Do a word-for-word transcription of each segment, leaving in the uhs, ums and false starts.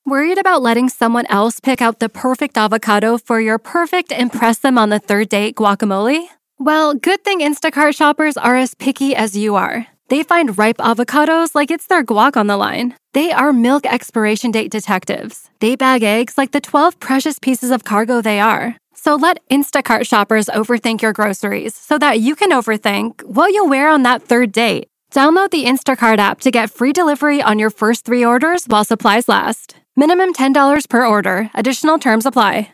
Worried about letting someone else pick out the perfect avocado for your perfect impress them on the third date guacamole? Well, good thing Instacart shoppers are as picky as you are. They find ripe avocados like it's their guac on the line. They are milk expiration date detectives. They bag eggs like the twelve precious pieces of cargo they are. So let Instacart shoppers overthink your groceries so that you can overthink what you'll wear on that third date. Download the Instacart app to get free delivery on your first three orders while supplies last. Minimum ten dollars per order. Additional terms apply.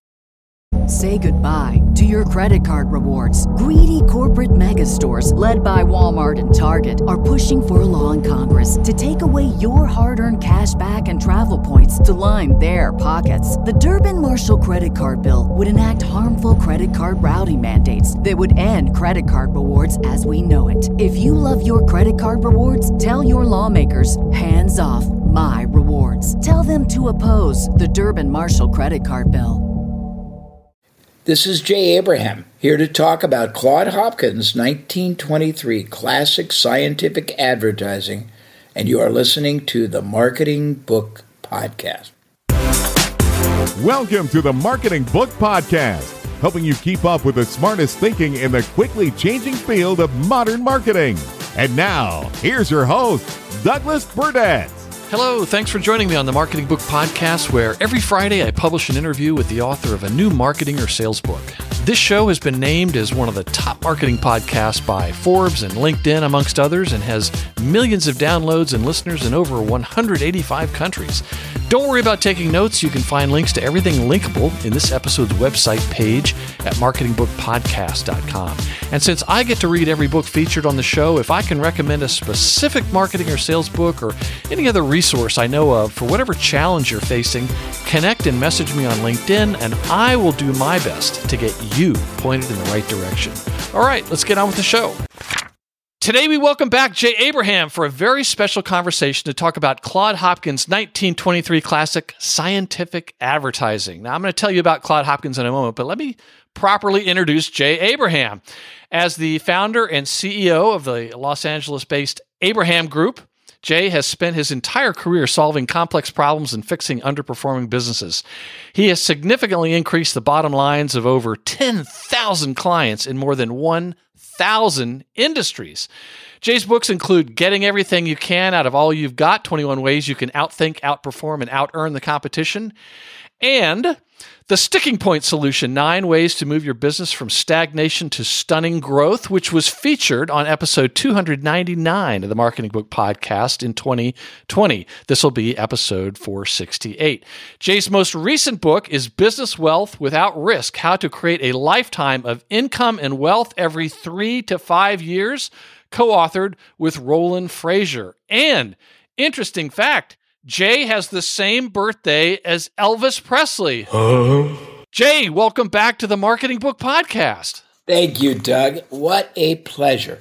Say goodbye to your credit card rewards. Greedy corporate mega stores, led by Walmart and Target, are pushing for a law in Congress to take away your hard-earned cash back and travel points to line their pockets. The Durbin-Marshall credit card bill would enact harmful credit card routing mandates that would end credit card rewards as we know it. If you love your credit card rewards, tell your lawmakers, hands off my rewards. Tell them to oppose the Durbin-Marshall credit card bill. This is Jay Abraham, here to talk about Claude Hopkins' nineteen twenty-three classic scientific advertising, and you are listening to the Marketing Book Podcast. Welcome to the Marketing Book Podcast, helping you keep up with the smartest thinking in the quickly changing field of modern marketing. And now, here's your host, Douglas Burdett. Hello, thanks for joining me on the Marketing Book Podcast, where every Friday I publish an interview with the author of a new marketing or sales book. This show has been named as one of the top marketing podcasts by Forbes and LinkedIn, amongst others, and has millions of downloads and listeners in over one hundred eighty-five countries. Don't worry about taking notes. You can find links to everything linkable in this episode's website page at marketing book podcast dot com. And since I get to read every book featured on the show, if I can recommend a specific marketing or sales book or any other resource I know of for whatever challenge you're facing, connect and message me on LinkedIn, and I will do my best to get you pointed in the right direction. All right, let's get on with the show. Today we welcome back Jay Abraham for a very special conversation to talk about Claude Hopkins' nineteen twenty-three classic, Scientific Advertising. Now, I'm going to tell you about Claude Hopkins in a moment, but let me properly introduce Jay Abraham. As the founder and C E O of the Los Angeles-based Abraham Group, Jay has spent his entire career solving complex problems and fixing underperforming businesses. He has significantly increased the bottom lines of over ten thousand clients in more than one thousand industries. Jay's books include Getting Everything You Can Out of All You've Got, twenty-one Ways You Can Outthink, Outperform, and Out-Earn the Competition, and The Sticking Point Solution, Nine Ways to Move Your Business from Stagnation to Stunning Growth, which was featured on episode two ninety-nine of the Marketing Book Podcast in twenty twenty. This will be episode four sixty-eight. Jay's most recent book is Business Wealth Without Risk, How to Create a Lifetime of Income and Wealth Every Three to Five Years, co-authored with Roland Frazier. And, interesting fact, Jay has the same birthday as Elvis Presley. Uh-huh. Jay, welcome back to the Marketing Book Podcast. Thank you, Doug. What a pleasure.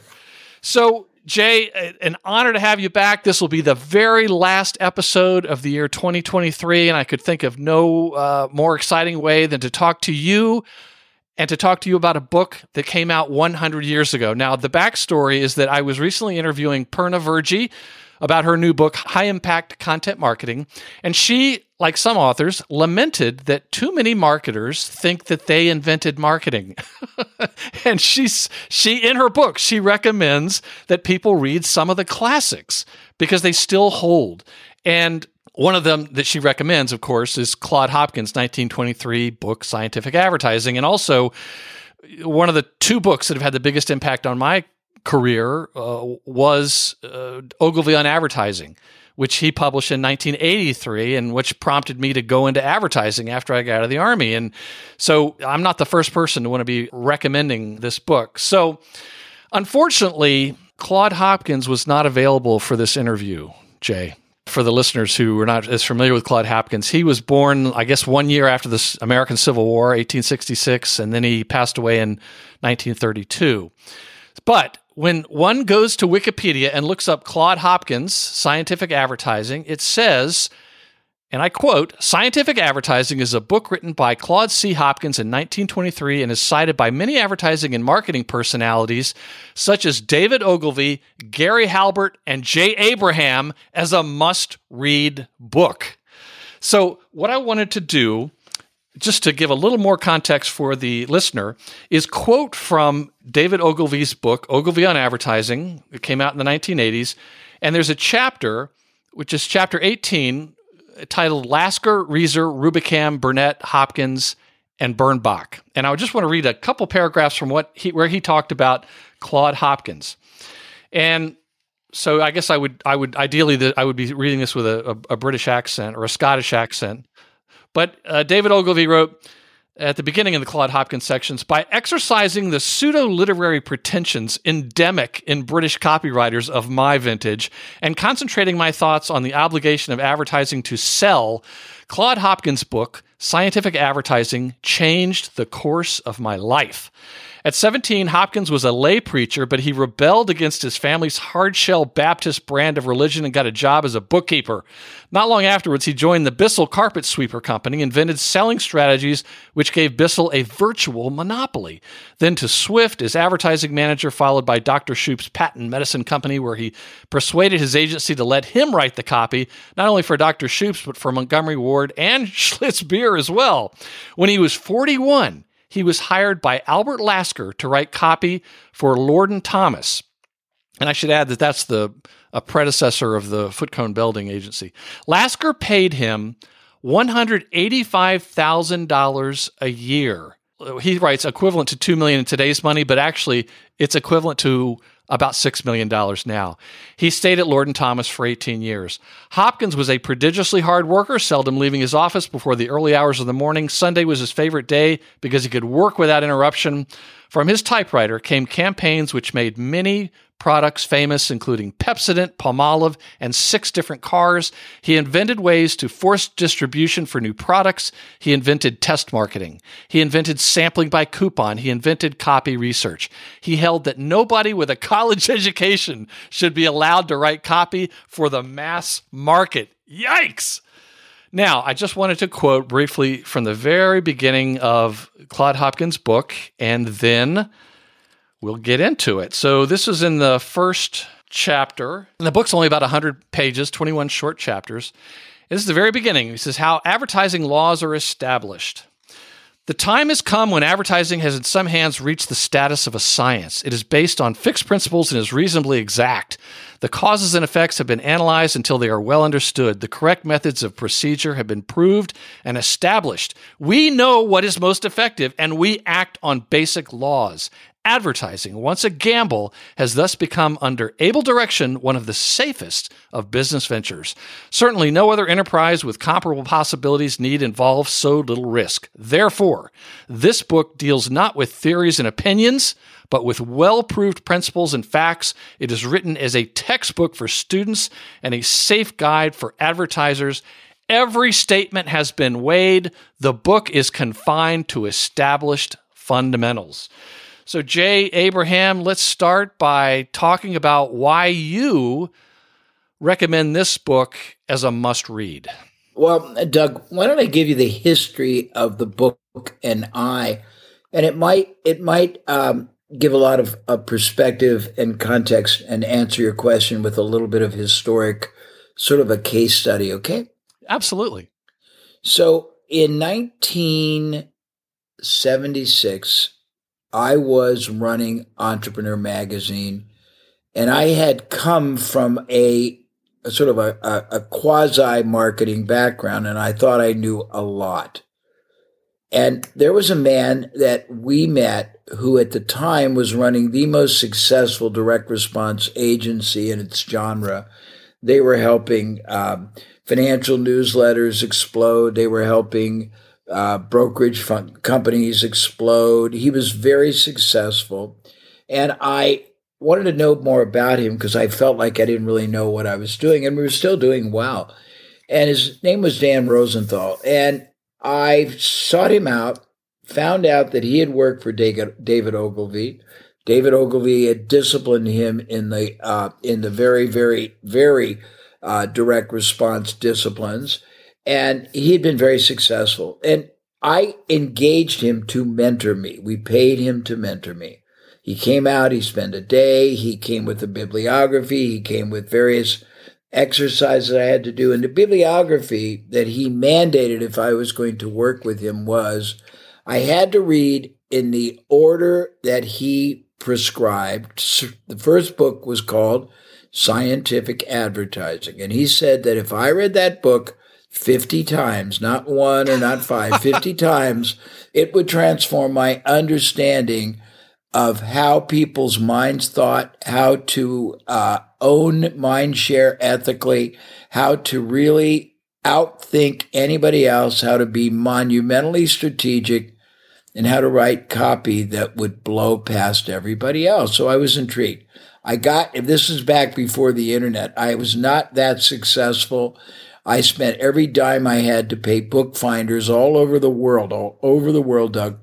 So, Jay, an honor to have you back. This will be the very last episode of the year twenty twenty-three, and I could think of no uh, more exciting way than to talk to you and to talk to you about a book that came out one hundred years ago. Now, the backstory is that I was recently interviewing Perna Verji about her new book, High Impact Content Marketing. And she, like some authors, lamented that too many marketers think that they invented marketing. And she's she in her book, she recommends that people read some of the classics because they still hold. And one of them that she recommends, of course, is Claude Hopkins' nineteen twenty-three book, Scientific Advertising. And also, one of the two books that have had the biggest impact on my career uh, was uh, Ogilvy on Advertising, which he published in nineteen eighty-three, and which prompted me to go into advertising after I got out of the Army. And so I'm not the first person to want to be recommending this book. So unfortunately, Claude Hopkins was not available for this interview, Jay. For the listeners who are not as familiar with Claude Hopkins, he was born, I guess, one year after the American Civil War, eighteen sixty-six, and then he passed away in nineteen thirty-two. But when one goes to Wikipedia and looks up Claude Hopkins' Scientific Advertising, it says, and I quote, "Scientific Advertising is a book written by Claude C. Hopkins in nineteen twenty-three and is cited by many advertising and marketing personalities such as David Ogilvy, Gary Halbert, and Jay Abraham as a must-read book." So what I wanted to do, just to give a little more context for the listener, is quote from David Ogilvy's book, Ogilvy on Advertising. It came out in the nineteen eighties. And there's a chapter, which is chapter eighteen, titled Lasker, Reeser, Rubicam, Burnett, Hopkins, and Bernbach. And I just want to read a couple paragraphs from what he, where he talked about Claude Hopkins. And so I guess I would, I would ideally, the, I would be reading this with a, a, a British accent or a Scottish accent. But uh, David Ogilvy wrote at the beginning of the Claude Hopkins sections, by exercising the pseudo-literary pretensions endemic in British copywriters of my vintage and concentrating my thoughts on the obligation of advertising to sell, Claude Hopkins' book, Scientific Advertising, changed the course of my life. At seventeen, Hopkins was a lay preacher, but he rebelled against his family's hard-shell Baptist brand of religion and got a job as a bookkeeper. Not long afterwards, he joined the Bissell Carpet Sweeper Company, invented selling strategies which gave Bissell a virtual monopoly. Then to Swift as advertising manager, followed by Doctor Shoup's patent medicine company, where he persuaded his agency to let him write the copy, not only for Doctor Shoup's, but for Montgomery Ward and Schlitz Beer as well. When he was forty-one, he was hired by Albert Lasker to write copy for Lord and Thomas. And I should add that that's the a predecessor of the Footcone Belding Agency. Lasker paid him one hundred eighty-five thousand dollars a year. He writes equivalent to two million dollars in today's money, but actually it's equivalent to about six million dollars now. He stayed at Lord and Thomas for eighteen years. Hopkins was a prodigiously hard worker, seldom leaving his office before the early hours of the morning. Sunday was his favorite day because he could work without interruption. From his typewriter came campaigns which made many products famous, including Pepsodent, Palmolive, and six different cars. He invented ways to force distribution for new products. He invented test marketing. He invented sampling by coupon. He invented copy research. He held that nobody with a college education should be allowed to write copy for the mass market. Yikes! Now, I just wanted to quote briefly from the very beginning of Claude Hopkins' book, and then we'll get into it. So this is in the first chapter. And the book's only about one hundred pages, twenty-one short chapters. This is the very beginning. He says, how advertising laws are established. The time has come when advertising has in some hands reached the status of a science. It is based on fixed principles and is reasonably exact. The causes and effects have been analyzed until they are well understood. The correct methods of procedure have been proved and established. We know what is most effective, and we act on basic laws. Advertising, once a gamble, has thus become, under able direction, one of the safest of business ventures. Certainly no other enterprise with comparable possibilities need involve so little risk. Therefore, this book deals not with theories and opinions, but with well-proved principles and facts. It is written as a textbook for students and a safe guide for advertisers. Every statement has been weighed. The book is confined to established fundamentals. So, Jay Abraham, let's start by talking about why you recommend this book as a must-read. Well, Doug, why don't I give you the history of the book and I, and it might it might um, give a lot of, of perspective and context and answer your question with a little bit of historic, sort of a case study, okay? Absolutely. So, in nineteen seventy-six, I was running Entrepreneur Magazine, and I had come from a, a sort of a, a, a quasi-marketing background, and I thought I knew a lot. And there was a man that we met who at the time was running the most successful direct response agency in its genre. They were helping um, financial newsletters explode. They were helping Uh, brokerage fund companies explode. He was very successful. And I wanted to know more about him because I felt like I didn't really know what I was doing. And we were still doing well. And his name was Dan Rosenthal. And I sought him out, found out that he had worked for David Ogilvy. David Ogilvy had disciplined him in the, uh, in the very, very, very uh, direct response disciplines. And he had been very successful. And I engaged him to mentor me. We paid him to mentor me. He came out, he spent a day, he came with a bibliography, he came with various exercises I had to do. And the bibliography that he mandated if I was going to work with him was I had to read in the order that he prescribed. The first book was called Scientific Advertising. And he said that if I read that book fifty times, not one or not five, fifty times, it would transform my understanding of how people's minds thought, how to uh, own mind share ethically, how to really outthink anybody else, how to be monumentally strategic, and how to write copy that would blow past everybody else. So I was intrigued. I got, if this is back before the internet, I was not that successful. I spent every dime I had to pay bookfinders all over the world, all over the world, Doug,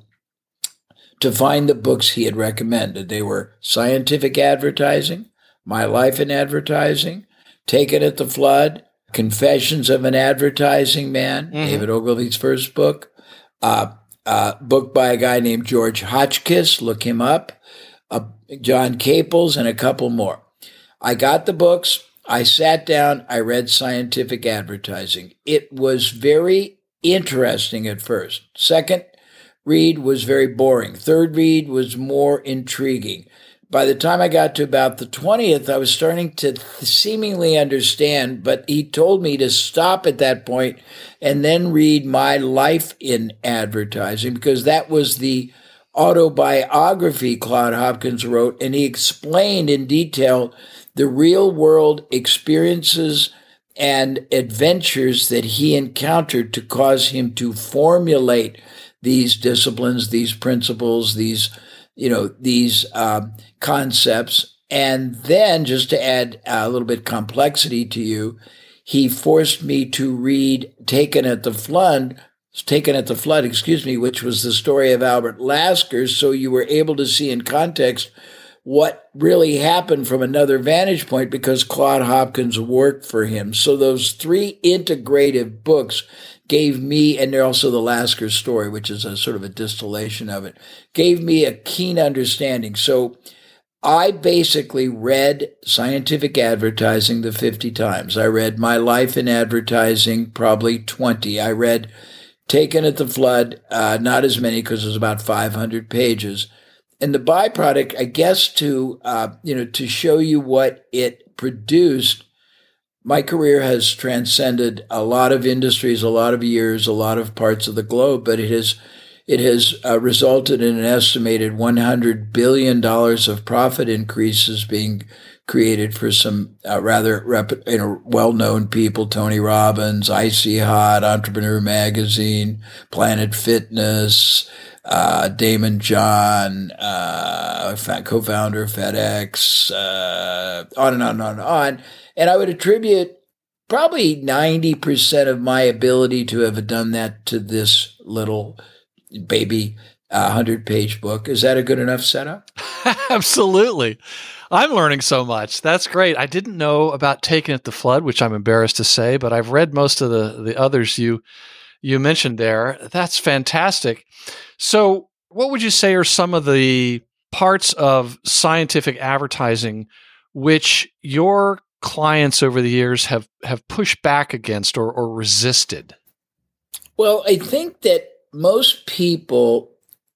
to find the books he had recommended. They were Scientific Advertising, My Life in Advertising, Taken at the Flood, Confessions of an Advertising Man, mm-hmm. David Ogilvy's first book, uh, uh, book by a guy named George Hotchkiss, look him up, uh, John Caples, and a couple more. I got the books. I sat down. I read Scientific Advertising. It was very interesting at first. Second read was very boring. Third read was more intriguing. By the time I got to about the twentieth, I was starting to seemingly understand, but he told me to stop at that point and then read My Life in Advertising, because that was the autobiography Claude Hopkins wrote, and he explained in detail the real-world experiences and adventures that he encountered to cause him to formulate these disciplines, these principles, these, you know, these um, concepts. And then, just to add a little bit complexity to you, he forced me to read Taken at the Flood, Taken at the Flood, excuse me, which was the story of Albert Lasker, so you were able to see in context what really happened from another vantage point, because Claude Hopkins worked for him. So those three integrative books gave me, and they're also the Lasker story, which is a sort of a distillation of it, gave me a keen understanding. So I basically read Scientific Advertising the fifty times. I read My Life in Advertising probably twenty. I read Taken at the Flood, uh, not as many because it was about five hundred pages. And the byproduct, I guess, to uh, you know, to show you what it produced, my career has transcended a lot of industries, a lot of years, a lot of parts of the globe, but it has it has uh, resulted in an estimated one hundred billion dollars of profit increases being created for some uh, rather rep- you know, well-known people: Tony Robbins, Icy Hot, Entrepreneur Magazine, Planet Fitness, uh, Damon John, uh, co-founder of FedEx, uh, on and on and on and on. And I would attribute probably ninety percent of my ability to have done that to this little baby uh, hundred-page book. Is that a good enough setup? Absolutely. I'm learning so much. That's great. I didn't know about Taken at the Flood, which I'm embarrassed to say, but I've read most of the, the others you you mentioned there. That's fantastic. So what would you say are some of the parts of scientific advertising which your clients over the years have, have pushed back against or, or resisted? Well, I think that most people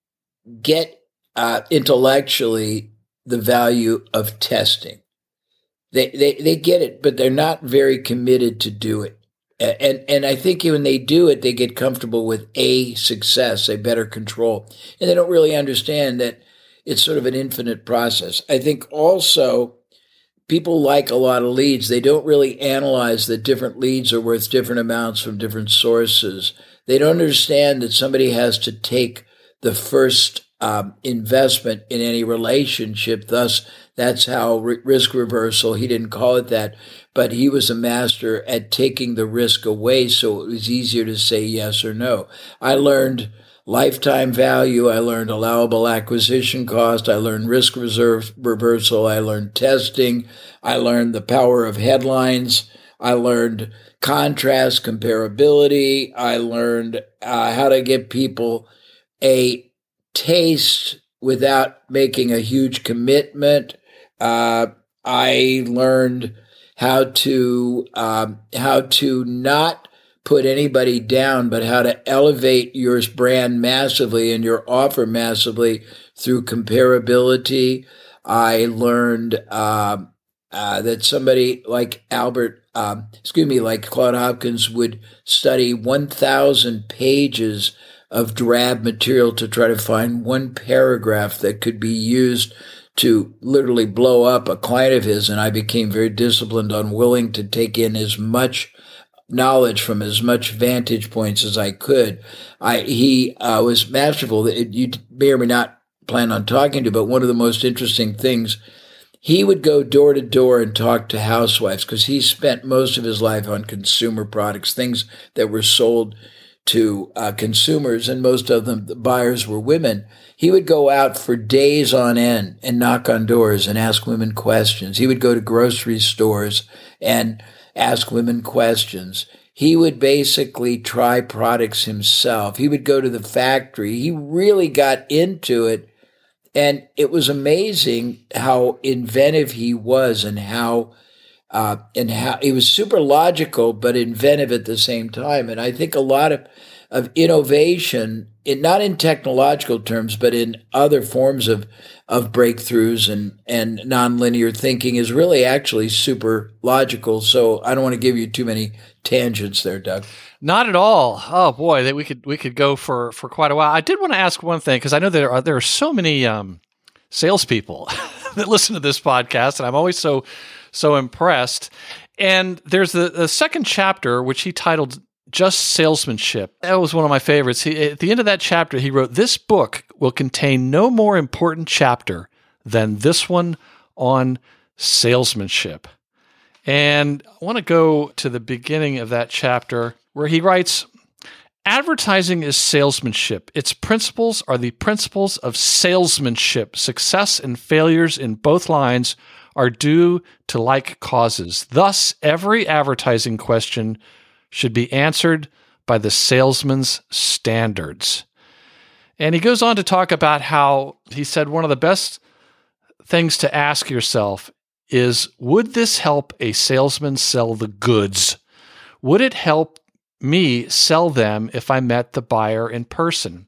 get uh, intellectually the value of testing. They, they they get it, but they're not very committed to do it. And and I think when they do it, they get comfortable with a success, a better control, and they don't really understand that it's sort of an infinite process. I think also people like a lot of leads. They don't really analyze that different leads are worth different amounts from different sources. They don't understand that somebody has to take the first um, investment in any relationship. Thus, that's how r- risk reversal, he didn't call it that, but he was a master at taking the risk away so it was easier to say yes or no. I learned lifetime value. I learned allowable acquisition cost. I learned risk reserve reversal. I learned testing. I learned the power of headlines. I learned contrast, comparability. I learned uh, how to get people a taste without making a huge commitment. Uh, I learned how to um, how to not put anybody down, but how to elevate your brand massively and your offer massively through comparability. I learned uh, uh, that somebody like Albert, um, excuse me, like Claude Hopkins would study one thousand pages of drab material to try to find one paragraph that could be used to literally blow up a client of his. And I became very disciplined, unwilling to take in as much knowledge from as much vantage points as I could. I, he uh, was masterful. You may or may not plan on talking to, but one of the most interesting things, he would go door to door and talk to housewives because he spent most of his life on consumer products, things that were sold to uh, consumers, and most of them, the buyers were women. He would go out for days on end and knock on doors and ask women questions. He would go to grocery stores and ask women questions. He would basically try products himself. He would go to the factory. He really got into it. And it was amazing how inventive he was and how, uh, and how he was super logical, but inventive at the same time. And I think a lot of, of innovation, in, not in technological terms, but in other forms of, of breakthroughs and, and nonlinear thinking is really actually super logical. So I don't want to give you too many tangents there, Doug. Not at all. Oh boy, that we could we could go for, for quite a while. I did want to ask one thing because I know there are there are so many um, salespeople that listen to this podcast, and I'm always so so impressed. And there's the, the second chapter, which he titled "Just Salesmanship." That was one of my favorites. He, at the end of that chapter, he wrote, "This book will contain no more important chapter than this one on salesmanship." And I want to go to the beginning of that chapter where he writes, "Advertising is salesmanship. Its principles are the principles of salesmanship. Success and failures in both lines are due to like causes. Thus, every advertising question should be answered by the salesman's standards." And he goes on to talk about how he said one of the best things to ask yourself is, would this help a salesman sell the goods? Would it help me sell them if I met the buyer in person?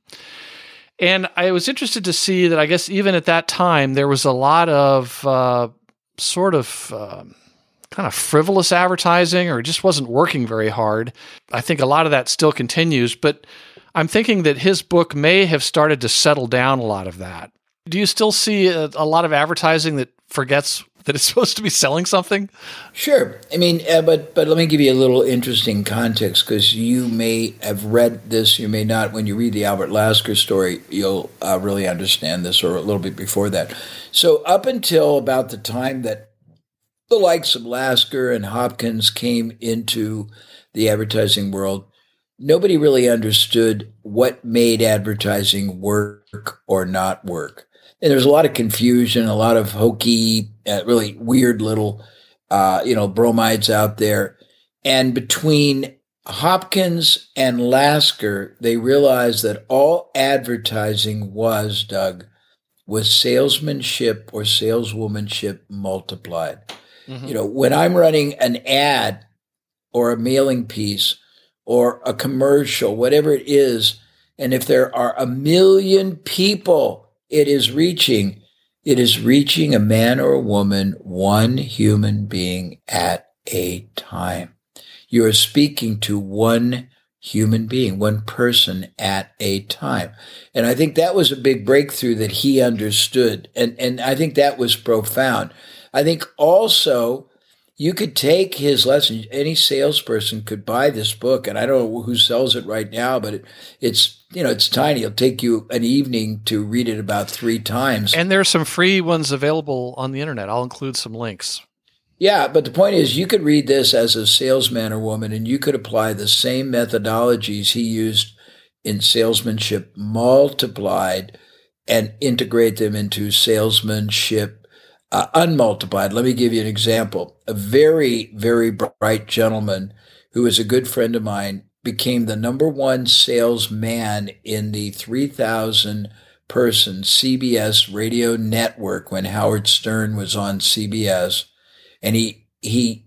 And I was interested to see that I guess even at that time, there was a lot of uh, sort of uh, kind of frivolous advertising, or it just wasn't working very hard. I think a lot of that still continues, but I'm thinking that his book may have started to settle down a lot of that. Do you still see a, a lot of advertising that forgets that it's supposed to be selling something? Sure. I mean, uh, but but let me give you a little interesting context, because you may have read this, you may not. When you read the Albert Lasker story, you'll uh, really understand this, or a little bit before that. So up until about the time that the likes of Lasker and Hopkins came into the advertising world, nobody really understood what made advertising work or not work. And there's a lot of confusion, a lot of hokey, uh, really weird little, uh, you know, bromides out there. And between Hopkins and Lasker, they realized that all advertising was, Doug, was salesmanship or saleswomanship multiplied. Mm-hmm. You know, when I'm running an ad or a mailing piece or a commercial, whatever it is, and if there are a million people it is reaching, it is reaching a man or a woman, one human being at a time. You are speaking to one human being, one person at a time. And I think that was a big breakthrough that he understood. And, and I think that was profound. I think also you could take his lesson. Any salesperson could buy this book, and I don't know who sells it right now, but it, it's, you know, it's tiny. It'll take you an evening to read it about three times. And there's some free ones available on the internet. I'll include some links. Yeah, but the point is, you could read this as a salesman or woman, and you could apply the same methodologies he used in salesmanship multiplied and integrate them into salesmanship Uh, unmultiplied. Let me give you an example. A very, very bright gentleman who is a good friend of mine became the number one salesman in the three thousand person C B S radio network when Howard Stern was on C B S. And he, he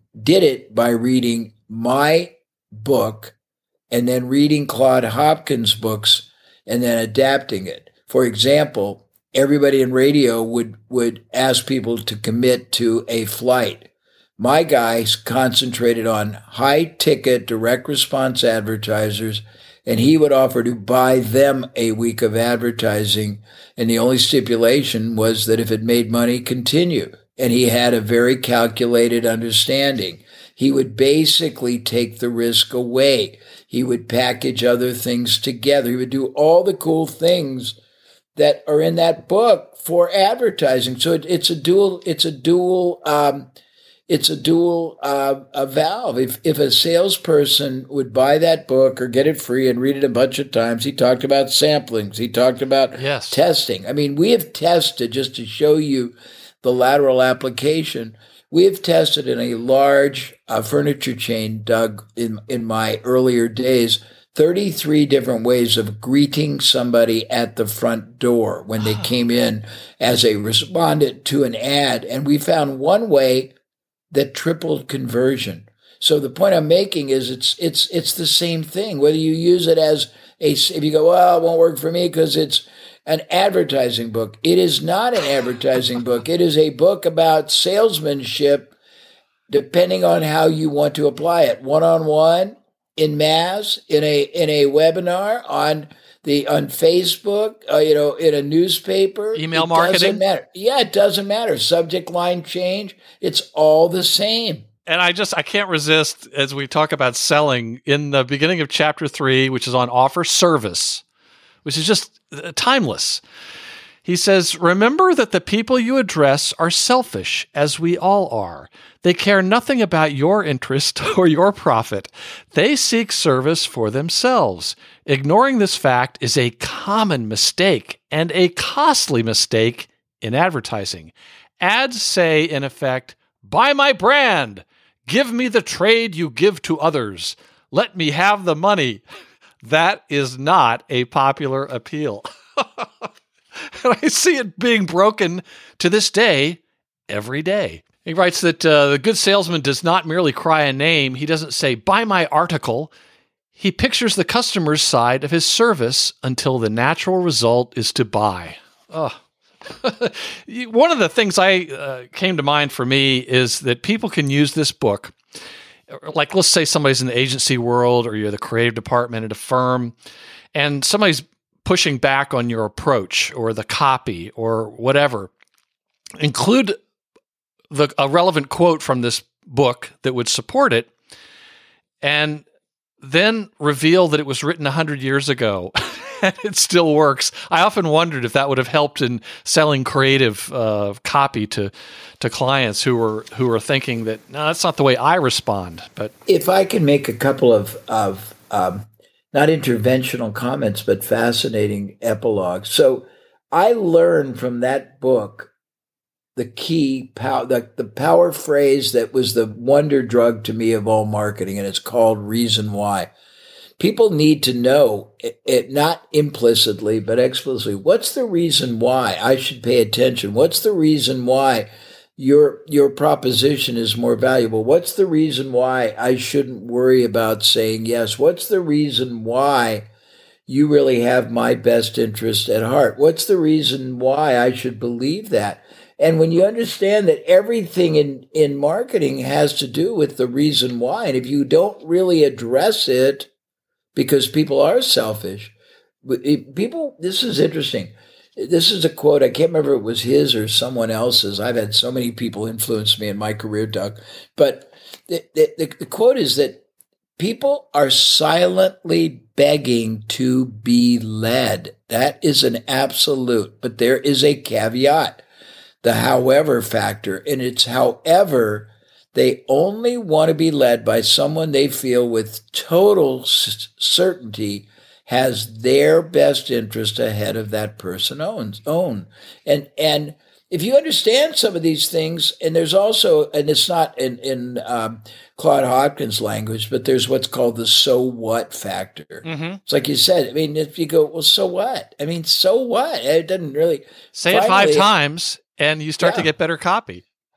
did it by reading my book and then reading Claude Hopkins' books and then adapting it. For example, everybody in radio would, would ask people to commit to a flight. My guys concentrated on high-ticket, direct response advertisers, and he would offer to buy them a week of advertising, and the only stipulation was that if it made money, continue. And he had a very calculated understanding. He would basically take the risk away. He would package other things together. He would do all the cool things that are in that book for advertising. So it, it's a dual, it's a dual, um, it's a dual uh, a valve. If if a salesperson would buy that book or get it free and read it a bunch of times, he talked about samplings. He talked about yes. testing. I mean, we have tested, just to show you the lateral application, we have tested in a large uh, furniture chain, Doug, in, in my earlier days, thirty-three different ways of greeting somebody at the front door when they came in as a respondent to an ad. And we found one way that tripled conversion. So the point I'm making is it's it's it's the same thing. Whether you use it as a, if you go, well, it won't work for me because it's an advertising book. It is not an advertising book. It is a book about salesmanship, depending on how you want to apply it. One-on-one, in mass, in a in a webinar, on the on Facebook, uh, you know, in a newspaper, email it marketing. Doesn't matter. Yeah, it doesn't matter. Subject line change. It's all the same. And I just, I can't resist as we talk about selling in the beginning of chapter three, which is on offer service, which is just timeless. He says, remember that the people you address are selfish, as we all are. They care nothing about your interest or your profit. They seek service for themselves. Ignoring this fact is a common mistake and a costly mistake in advertising. Ads say, in effect, buy my brand. Give me the trade you give to others. Let me have the money. That is not a popular appeal. And I see it being broken to this day, every day. He writes that uh, the good salesman does not merely cry a name. He doesn't say, buy my article. He pictures the customer's side of his service until the natural result is to buy. Oh. One of the things I uh, came to mind for me is that people can use this book. Like, let's say somebody's in the agency world or you're the creative department at a firm, and somebody's pushing back on your approach or the copy or whatever. Include the a relevant quote from this book that would support it, and then reveal that it was written one hundred years ago and it still works. I often wondered if that would have helped in selling creative uh, copy to to clients who were who were thinking that, no, that's not the way I respond. But if I can make a couple of, of um, not interventional comments, but fascinating epilogues. So I learned from that book the key power, the, the power phrase that was the wonder drug to me of all marketing, and it's called reason why. People need to know it, it, not implicitly, but explicitly. What's the reason why I should pay attention? What's the reason why your your proposition is more valuable? What's the reason why I shouldn't worry about saying yes? What's the reason why you really have my best interest at heart? What's the reason why I should believe that? And when you understand that everything in, in marketing has to do with the reason why, and if you don't really address it, because people are selfish, people, this is interesting. This is a quote. I can't remember if it was his or someone else's. I've had so many people influence me in my career, Doug. But the, the, the quote is that people are silently begging to be led. That is an absolute, but there is a caveat, the however factor. And it's however, they only want to be led by someone they feel with total c- certainty has their best interest ahead of that person owns own. And and if you understand some of these things, and there's also, and it's not in, in um, Claude Hopkins' language, but there's what's called the so what factor. Mm-hmm. It's like you said, I mean, if you go, well, so what? I mean, so what? It doesn't really. Say finally, it five times and you start yeah. to get better copy.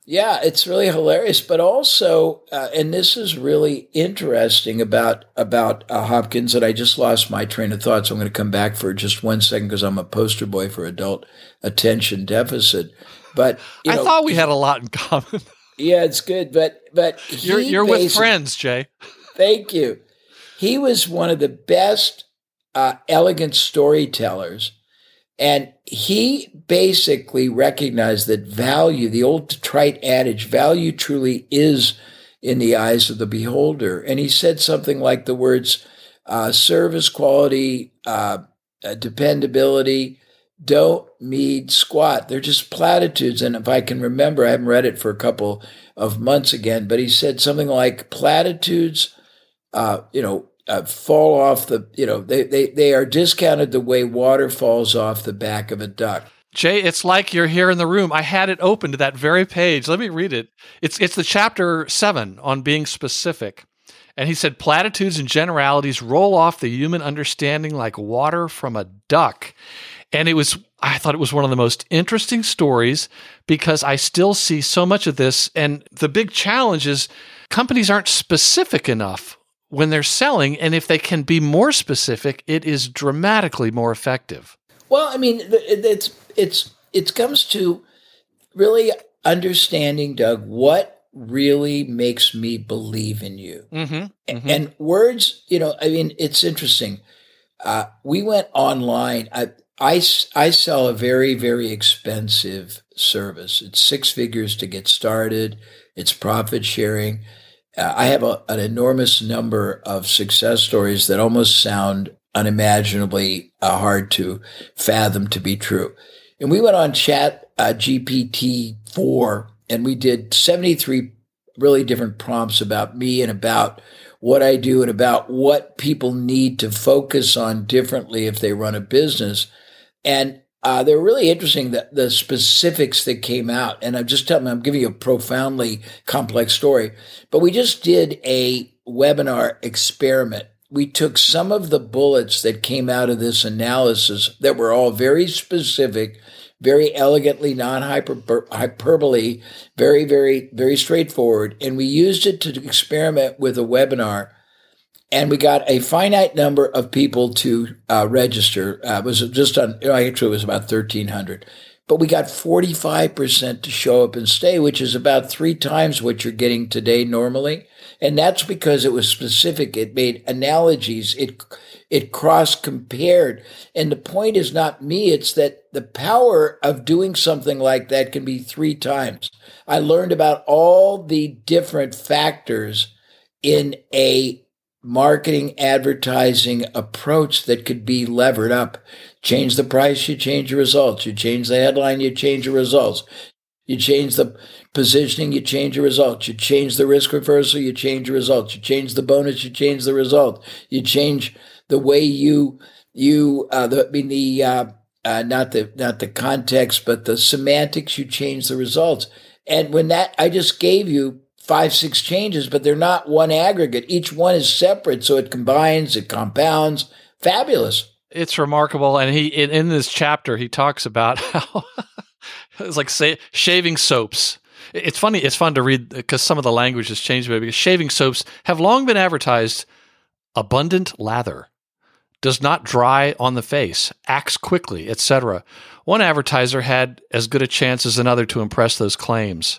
Yeah, it's really hilarious, but also, uh, and this is really interesting about about uh, Hopkins. And I just lost my train of thought, so I'm going to come back for just one second because I'm a poster boy for adult attention deficit. But you I know, thought we had a lot in common. Yeah, it's good, but but you're you're with friends, Jay. Thank you. He was one of the best uh, elegant storytellers. And he basically recognized that value, the old trite adage, value truly is in the eyes of the beholder. And he said something like the words uh, service, quality, uh, uh, dependability, don't mean squat. They're just platitudes. And if I can remember, I haven't read it for a couple of months again, but he said something like platitudes, uh, you know, Uh, fall off the, you know, they, they, they are discounted the way water falls off the back of a duck. Jay, it's like you're here in the room. I had it open to that very page. Let me read it. It's it's the chapter seven on being specific. And he said, platitudes and generalities roll off the human understanding like water from a duck. And it was, I thought it was one of the most interesting stories because I still see so much of this. And the big challenge is companies aren't specific enough when they're selling, and if they can be more specific, it is dramatically more effective. Well, I mean, it's it's it comes to really understanding, Doug, what really makes me believe in you. Mm-hmm, mm-hmm. And words, you know, I mean, it's interesting. Uh, we went online. I, I, I sell a very, very expensive service. It's six figures to get started. It's profit sharing. Uh, I have a, an enormous number of success stories that almost sound unimaginably uh, hard to fathom to be true. And we went on Chat uh, G P T four and we did seventy-three really different prompts about me and about what I do and about what people need to focus on differently if they run a business. And Uh, they're really interesting, the, the specifics that came out. And I'm just telling you, I'm giving you a profoundly complex story. But we just did a webinar experiment. We took some of the bullets that came out of this analysis that were all very specific, very elegantly, non-hyperbole, very, very, very straightforward. And we used it to experiment with a webinar. And we got a finite number of people to uh, register. Uh, it was just on, you know, actually it was about thirteen hundred. But we got forty-five percent to show up and stay, which is about three times what you're getting today normally. And that's because it was specific. It made analogies. It it cross-compared. And the point is not me. It's that the power of doing something like that can be three times. I learned about all the different factors in a marketing, advertising approach that could be levered up. Change the price, you change your results. You change the headline, you change your results. You change the positioning, you change your results. You change the risk reversal, you change your results. You change the bonus, you change the result. You change the way you, you, uh, the, I mean, the, uh, uh, not the, not the context, but the semantics, you change the results. And when that, I just gave you five, six changes, but they're not one aggregate. Each one is separate. So it combines, it compounds. Fabulous. It's remarkable. And he, in, in this chapter, he talks about how it's like say, shaving soaps. It's funny. It's fun to read because some of the language has changed, because shaving soaps have long been advertised. Abundant lather, does not dry on the face, acts quickly, et cetera. One advertiser had as good a chance as another to impress those claims.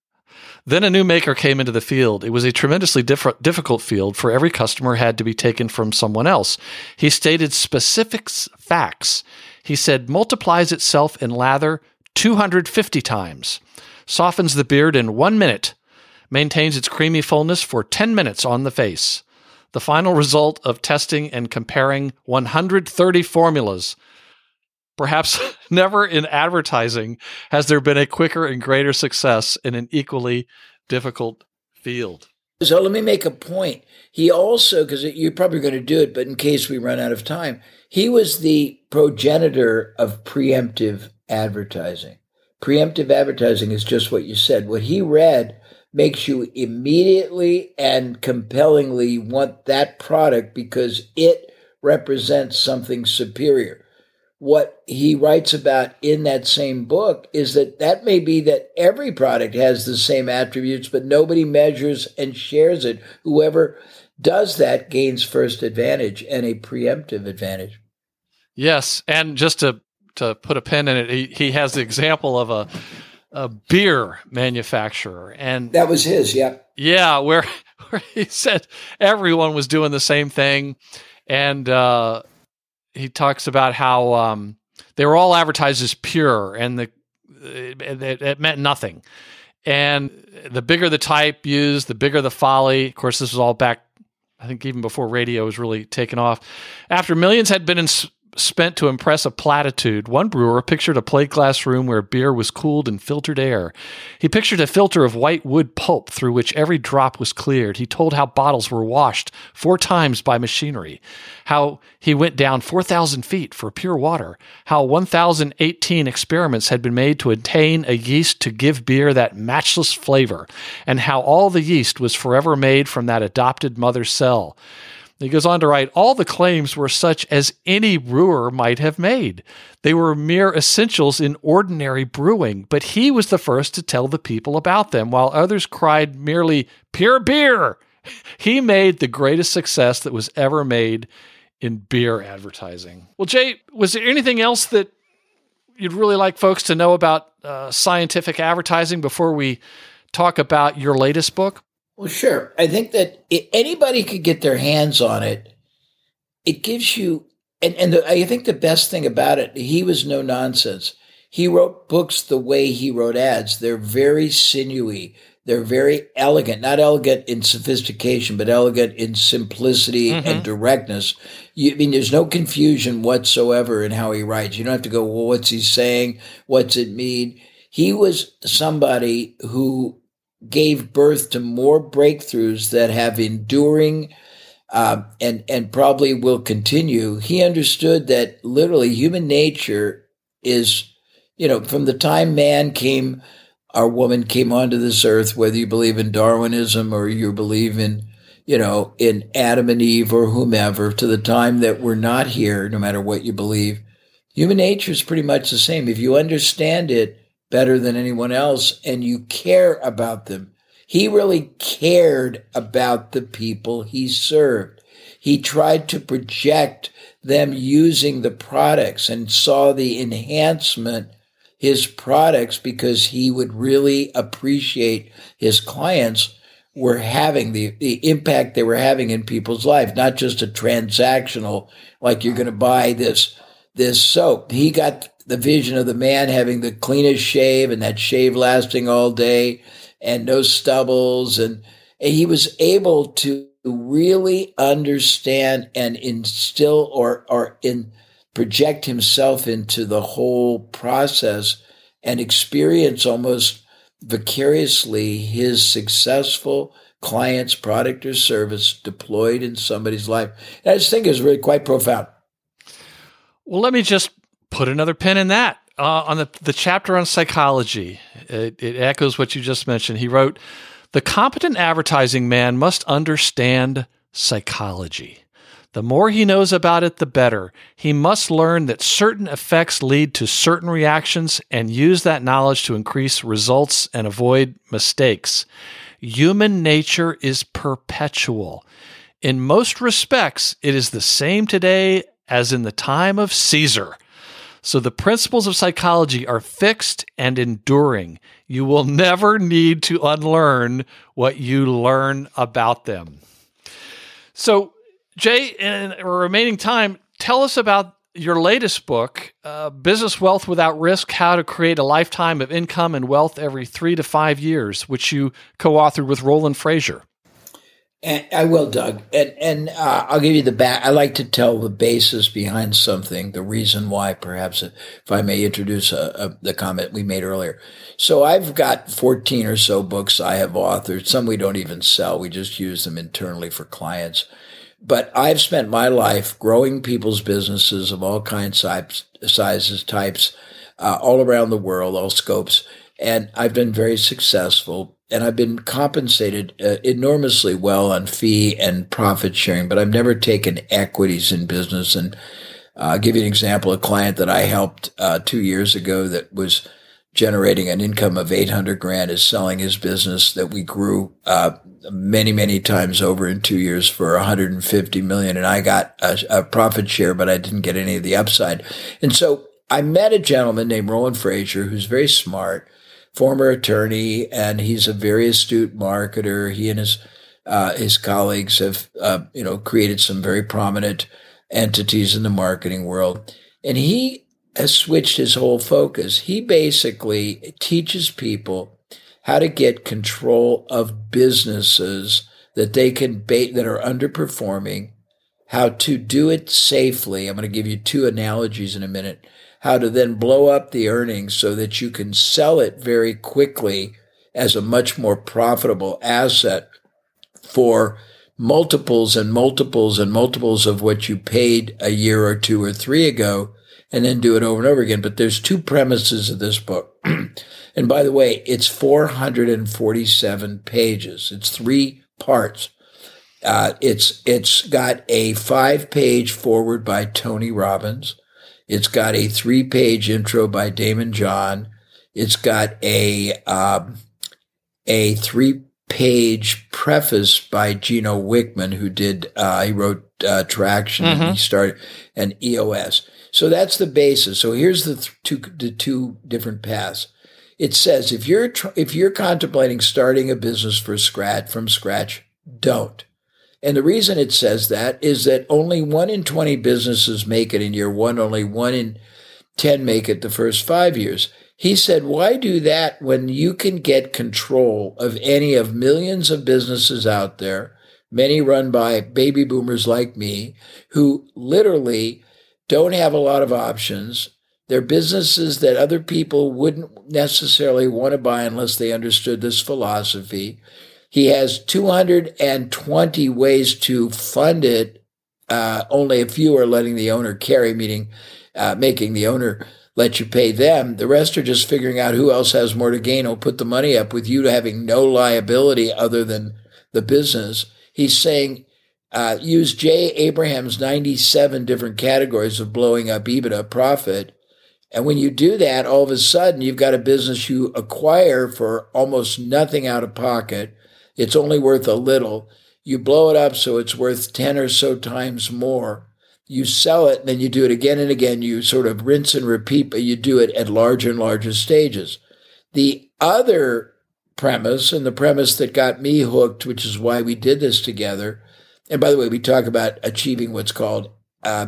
Then a new maker came into the field. It was a tremendously diff- difficult field, for every customer had to be taken from someone else. He stated specific facts. He said, multiplies itself in lather two hundred fifty times, softens the beard in one minute, maintains its creamy fullness for ten minutes on the face. The final result of testing and comparing one hundred thirty formulas. Perhaps never in advertising has there been a quicker and greater success in an equally difficult field. So let me make a point. He also, because you're probably going to do it, but in case we run out of time, he was the progenitor of preemptive advertising. Preemptive advertising is just what you said. What he read makes you immediately and compellingly want that product because it represents something superior. what he writes about in that same book is that that may be that every product has the same attributes, but nobody measures and shares it. Whoever does that gains first advantage and a preemptive advantage. Yes, and just to to put a pin in it, he, he has the example of a a beer manufacturer, and that was his, yeah, yeah, where where he said everyone was doing the same thing, and uh, he talks about how um, they were all advertised as pure, and the it, it, it meant nothing. And the bigger the type used, the bigger the folly. Of course, this was all back, I think, even before radio was really taken off. After millions had been in, spent to impress a platitude, one brewer pictured a plate glass room where beer was cooled in filtered air. He pictured a filter of white wood pulp through which every drop was cleared. He told how bottles were washed four times by machinery, how he went down four thousand feet for pure water, how one thousand eighteen experiments had been made to attain a yeast to give beer that matchless flavor, and how all the yeast was forever made from that adopted mother cell. He goes on to write, all the claims were such as any brewer might have made. They were mere essentials in ordinary brewing, but he was the first to tell the people about them, while others cried merely, pure beer. He made the greatest success that was ever made in beer advertising. Well, Jay, was there anything else that you'd really like folks to know about uh, scientific advertising before we talk about your latest book? Well, sure. I think that if anybody could get their hands on it, it gives you, and, and the, I think the best thing about it, he was no nonsense. He wrote books the way he wrote ads. They're very sinewy. They're very elegant, not elegant in sophistication, but elegant in simplicity mm-hmm. and directness. You, I mean, there's no confusion whatsoever in how he writes. You don't have to go, well, what's he saying? What's it mean? He was somebody who gave birth to more breakthroughs that have enduring uh, and and probably will continue. He understood that literally human nature is, you know, from the time man came, our woman came onto this earth, whether you believe in Darwinism or you believe in, you know, in Adam and Eve or whomever, to the time that we're not here, no matter what you believe, human nature is pretty much the same. If you understand it better than anyone else, and you care about them. He really cared about the people he served. He tried to project them using the products and saw the enhancement his products because he would really appreciate his clients were having the, the impact they were having in people's life, not just a transactional, like you're going to buy this, this soap. He got the vision of the man having the cleanest shave and that shave lasting all day and no stubbles. And, and he was able to really understand and instill or, or in project himself into the whole process and experience almost vicariously his successful client's product or service deployed in somebody's life. And I just think it was really quite profound. Well, let me just put another pin in that. Uh, on the, the chapter on psychology, it, it echoes what you just mentioned. He wrote, the competent advertising man must understand psychology. The more he knows about it, the better. He must learn that certain effects lead to certain reactions and use that knowledge to increase results and avoid mistakes. Human nature is perpetual. In most respects, it is the same today as in the time of Caesar. So the principles of psychology are fixed and enduring. You will never need to unlearn what you learn about them. So, Jay, in our remaining time, tell us about your latest book, uh, Business Wealth Without Risk, How to Create a Lifetime of Income and Wealth Every Three to Five Years, which you co-authored with Roland Frazier. And I will, Doug. And, and uh, I'll give you the back. I like to tell the basis behind something, the reason why, perhaps, if I may introduce a, a, the comment we made earlier. So I've got fourteen or so books I have authored. Some we don't even sell. We just use them internally for clients. But I've spent my life growing people's businesses of all kinds, types, sizes, types, uh, all around the world, all scopes. And I've been very successful. And I've been compensated uh, enormously well on fee and profit sharing, but I've never taken equities in business. And Uh, I'll give you an example. A client that I helped uh, two years ago that was generating an income of eight hundred grand is selling his business that we grew uh, many, many times over in two years for one hundred fifty million. And I got a, a profit share, but I didn't get any of the upside. And so I met a gentleman named Roland Frazier, who's very smart, former attorney, and he's a very astute marketer. He and his uh, his colleagues have, uh, you know, created some very prominent entities in the marketing world. And he has switched his whole focus. He basically teaches people how to get control of businesses that they can ba- that are underperforming, how to do it safely. I'm going to give you two analogies in a minute. How to then blow up the earnings so that you can sell it very quickly as a much more profitable asset for multiples and multiples and multiples of what you paid a year or two or three ago, and then do it over and over again. But there's two premises of this book. And by the way, it's four hundred forty-seven pages. It's three parts. Uh, it's it's got a five-page foreword by Tony Robbins. It's got a three-page intro by Damon John. It's got a um, a three-page preface by Gino Wickman, who did uh, he wrote uh, Traction. Mm-hmm. And he started an E O S. So that's the basis. So here's the th- two the two different paths. It says if you're tr- if you're contemplating starting a business for scratch from scratch, don't. And the reason it says that is that only one in twenty businesses make it in year one. Only one in ten make it the first five years. He said, why do that when you can get control of any of millions of businesses out there, many run by baby boomers like me, who literally don't have a lot of options. They're businesses that other people wouldn't necessarily want to buy unless they understood this philosophy. He has two hundred twenty ways to fund it. Uh, only a few are letting the owner carry, meaning uh, making the owner let you pay them. The rest are just figuring out who else has more to gain. Will put the money up with you having no liability other than the business. He's saying uh, use Jay Abraham's ninety-seven different categories of blowing up EBITDA profit. And when you do that, all of a sudden, you've got a business you acquire for almost nothing out of pocket. It's only worth a little. You blow it up so it's worth ten or so times more. You sell it, and then you do it again and again. You sort of rinse and repeat, but you do it at larger and larger stages. The other premise, and the premise that got me hooked, which is why we did this together, and by the way, we talk about achieving what's called uh,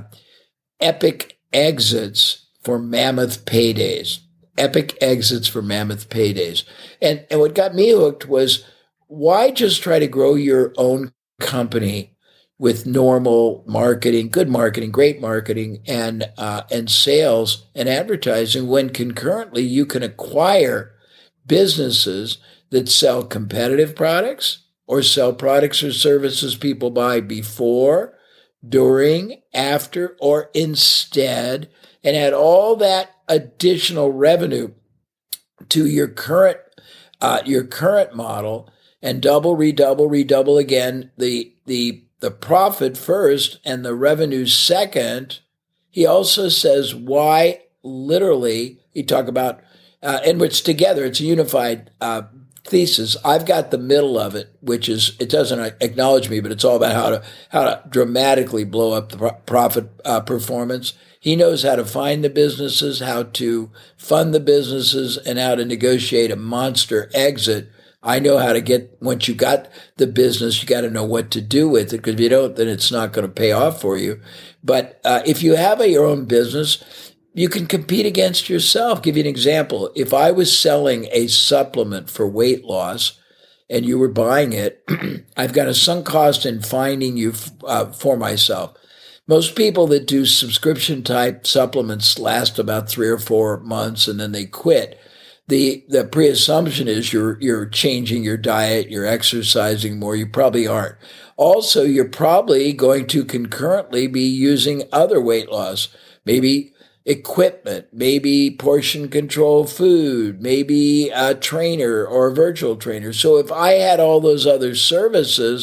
epic exits for mammoth paydays. Epic exits for mammoth paydays. And, and what got me hooked was, why just try to grow your own company with normal marketing, good marketing, great marketing, and uh, and sales and advertising when concurrently you can acquire businesses that sell competitive products or sell products or services people buy before, during, after, or instead, and add all that additional revenue to your current uh, your current model. And double, redouble, redouble again, the the the profit first and the revenue second. He also says why, literally, he talk about, uh, and which together, it's a unified uh, thesis. I've got the middle of it, which is, it doesn't acknowledge me, but it's all about how to how to dramatically blow up the profit uh, performance. He knows how to find the businesses, how to fund the businesses, and how to negotiate a monster exit. I know how to get, once you got the business, you got to know what to do with it, because if you don't, then it's not going to pay off for you. But uh, if you have a, your own business, you can compete against yourself. Give you an example. If I was selling a supplement for weight loss and you were buying it, I've got a sunk cost in finding you uh, for myself. Most people that do subscription type supplements last about three or four months and then they quit. The the pre-assumption is you're you're changing your diet, you're exercising more. You probably aren't. Also, you're probably going to concurrently be using other weight loss, maybe equipment, maybe portion control food, maybe a trainer or a virtual trainer. So if I had all those other services,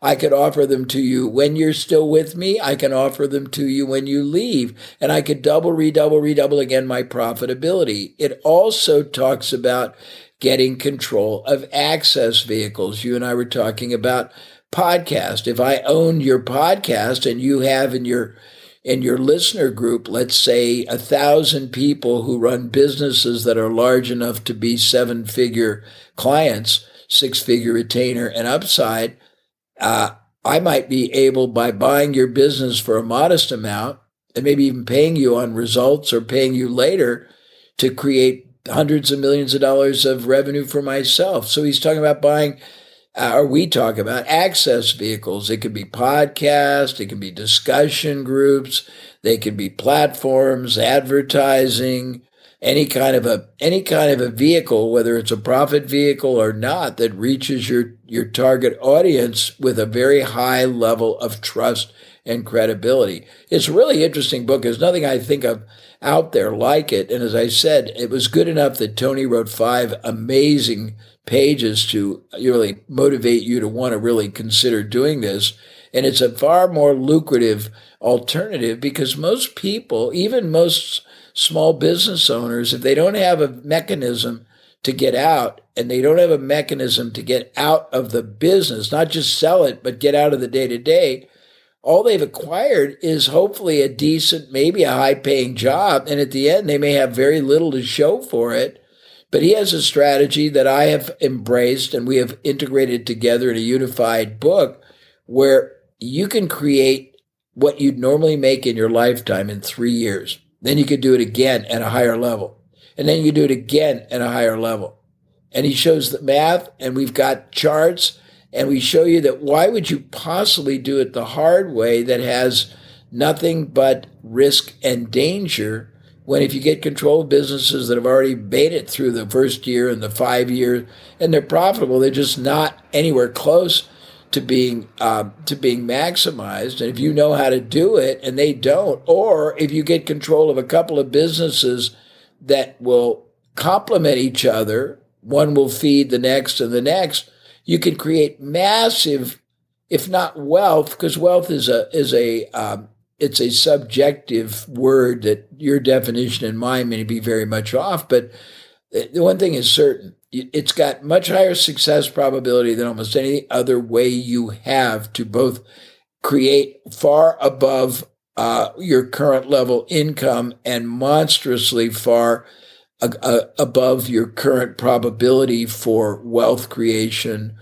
I could offer them to you when you're still with me. I can offer them to you when you leave. And I could double, redouble, redouble again my profitability. It also talks about getting control of access vehicles. You and I were talking about podcast. If I own your podcast and you have in your in your listener group, let's say a thousand people who run businesses that are large enough to be seven-figure clients, six-figure retainer and upside, uh, I might be able, by buying your business for a modest amount and maybe even paying you on results or paying you later, to create hundreds of millions of dollars of revenue for myself. So he's talking about buying Uh, or we talk about access vehicles. It could be podcasts, it can be discussion groups, they could be platforms, advertising, any kind of a any kind of a vehicle, whether it's a profit vehicle or not, that reaches your your target audience with a very high level of trust and credibility. It's a really interesting book. There's nothing I think of out there like it. And as I said, it was good enough that Tony wrote five amazing pages to really motivate you to want to really consider doing this. And it's a far more lucrative alternative, because most people, even most small business owners, if they don't have a mechanism to get out, and they don't have a mechanism to get out of the business, not just sell it, but get out of the day-to-day, all they've acquired is hopefully a decent, maybe a high-paying job. And at the end, they may have very little to show for it. But he has a strategy that I have embraced, and we have integrated together in a unified book, where you can create what you'd normally make in your lifetime in three years. Then you could do it again at a higher level. And then you do it again at a higher level. And he shows the math, and we've got charts, and we show you that why would you possibly do it the hard way that has nothing but risk and danger, when if you get control of businesses that have already made it through the first year and the five years and they're profitable, they're just not anywhere close to being uh, to being maximized. And if you know how to do it and they don't, or if you get control of a couple of businesses that will complement each other, one will feed the next and the next, you can create massive, if not wealth, because wealth is a is a um, it's a subjective word that your definition and mine may be very much off. But the one thing is certain: it's got much higher success probability than almost any other way you have to both create far above uh, your current level income and monstrously far uh, above your current probability for wealth creation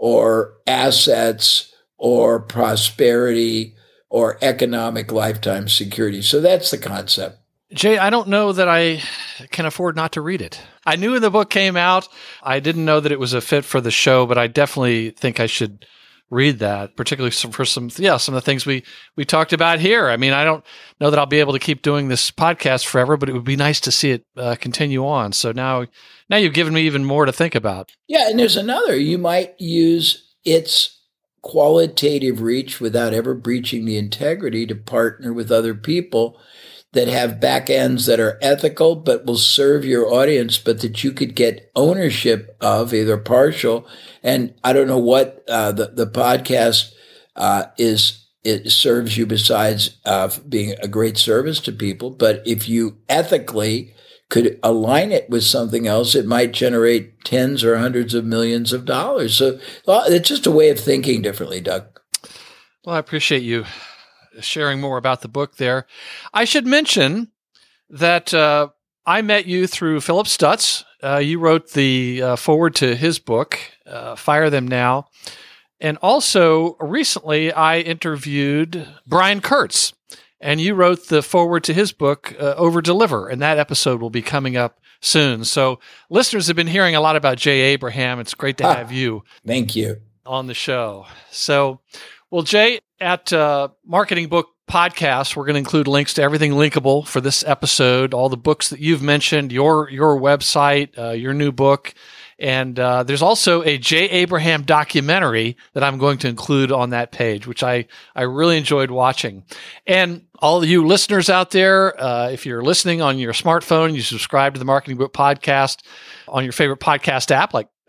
or assets or prosperity or economic lifetime security. So that's the concept. Jay, I don't know that I can afford not to read it. I knew when the book came out, I didn't know that it was a fit for the show, but I definitely think I should read that, particularly for some, yeah, some of the things we, we talked about here. I mean, I don't know that I'll be able to keep doing this podcast forever, but it would be nice to see it uh, continue on. So now, now you've given me even more to think about. Yeah. And there's another, you might use its qualitative reach without ever breaching the integrity to partner with other people that have back ends that are ethical, but will serve your audience, but that you could get ownership of, either partial. And I don't know what uh, the, the podcast uh, is, it serves you besides uh, being a great service to people. But if you ethically could align it with something else, it might generate tens or hundreds of millions of dollars. So well, it's just a way of thinking differently, Doug. Well, I appreciate you sharing more about the book there. I should mention that uh, I met you through Philip Stutz. Uh, you wrote the uh, foreword to his book, uh, Fire Them Now. And also, recently, I interviewed Brian Kurtz, and you wrote the foreword to his book, uh, Over Deliver, and that episode will be coming up soon. So listeners have been hearing a lot about Jay Abraham. It's great to ah, have you. Thank you. On the show. So, well, Jay, at uh, Marketing Book Podcast, we're going to include links to everything linkable for this episode, all the books that you've mentioned, your your website, uh, your new book. And uh, there's also a Jay Abraham documentary that I'm going to include on that page, which I, I really enjoyed watching. And all of you listeners out there, uh, if you're listening on your smartphone, you subscribe to the Marketing Book Podcast on your favorite podcast app like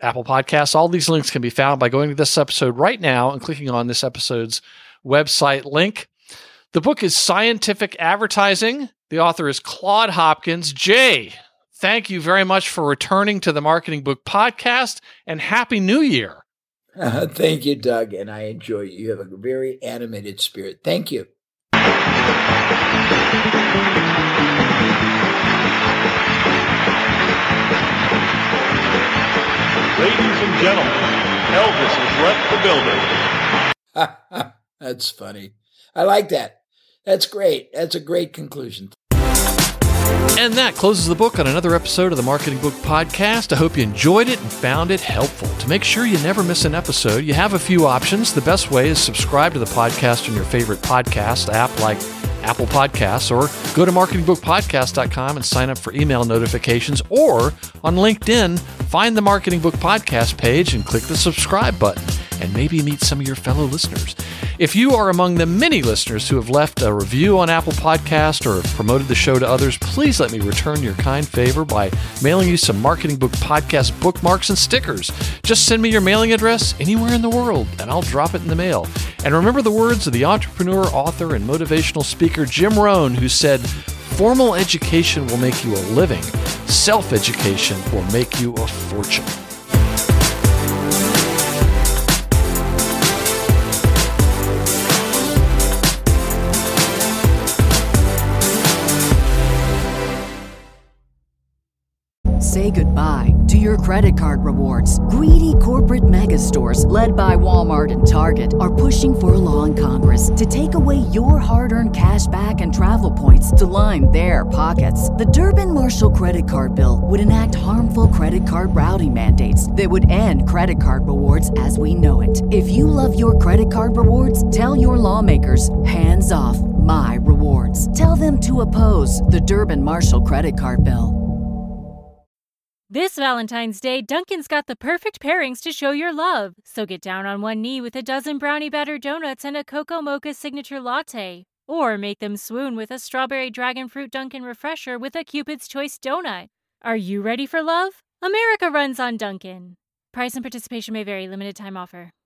Apple Podcasts. All these links can be found by going to this episode right now and clicking on this episode's website link. The book is Scientific Advertising. The author is Claude Hopkins. Jay, thank you very much for returning to the Marketing Book Podcast, and Happy New Year. Uh, thank you, Doug, and I enjoy you. You have a very animated spirit. Thank you. Ladies and gentlemen, Elvis has left the building. That's funny. I like that. That's great. That's a great conclusion. And that closes the book on another episode of the Marketing Book Podcast. I hope you enjoyed it and found it helpful. To make sure you never miss an episode, you have a few options. The best way is subscribe to the podcast on your favorite podcast app like Apple Podcasts, or go to marketing book podcast dot com and sign up for email notifications, or on LinkedIn, find the Marketing Book Podcast page and click the subscribe button, and maybe meet some of your fellow listeners. If you are among the many listeners who have left a review on Apple Podcast or have promoted the show to others, please let me return your kind favor by mailing you some Marketing Book Podcast bookmarks and stickers. Just send me your mailing address anywhere in the world, and I'll drop it in the mail. And remember the words of the entrepreneur, author, and motivational speaker Jim Rohn, who said, "Formal education will make you a living. Self-education will make you a fortune." Say goodbye to your credit card rewards. Greedy corporate mega stores, led by Walmart and Target, are pushing for a law in Congress to take away your hard-earned cash back and travel points to line their pockets. The Durbin-Marshall credit card bill would enact harmful credit card routing mandates that would end credit card rewards as we know it. If you love your credit card rewards, tell your lawmakers, hands off my rewards. Tell them to oppose the Durbin-Marshall credit card bill. This Valentine's Day, Dunkin's got the perfect pairings to show your love. So get down on one knee with a dozen brownie batter donuts and a cocoa mocha signature latte. Or make them swoon with a strawberry dragon fruit Dunkin' refresher with a Cupid's Choice donut. Are you ready for love? America runs on Dunkin'. Price and participation may vary. Limited time offer.